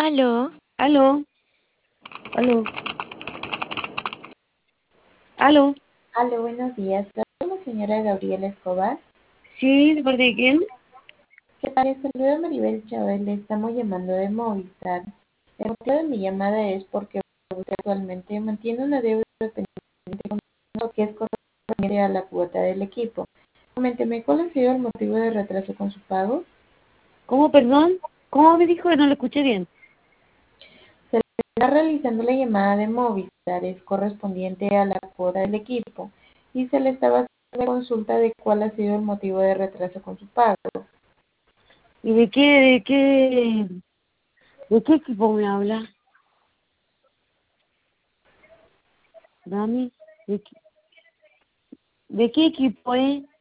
Aló, Aló, aló, aló. Aló, buenos días. Soy la señora Gabriela Escobar. Sí, ¿de parte de quién? ¿Qué tal? Les saluda Maribel Chávez. Le estamos llamando de Movistar. El motivo de mi llamada es porque usted actualmente mantiene una deuda pendiente con nosotros que es correspondiente a la cuota del equipo. Coménteme, ¿cuál ha sido el motivo de retraso con su pago? ¿Cómo, perdón? ¿Cómo me dijo que no lo escuché bien? Se le está realizando la llamada de Movistar, es correspondiente a la cuota del equipo, y se le estaba haciendo la consulta de cuál ha sido el motivo de retraso con su pago. ¿Y de qué equipo me habla? Dani, ¿de qué equipo es?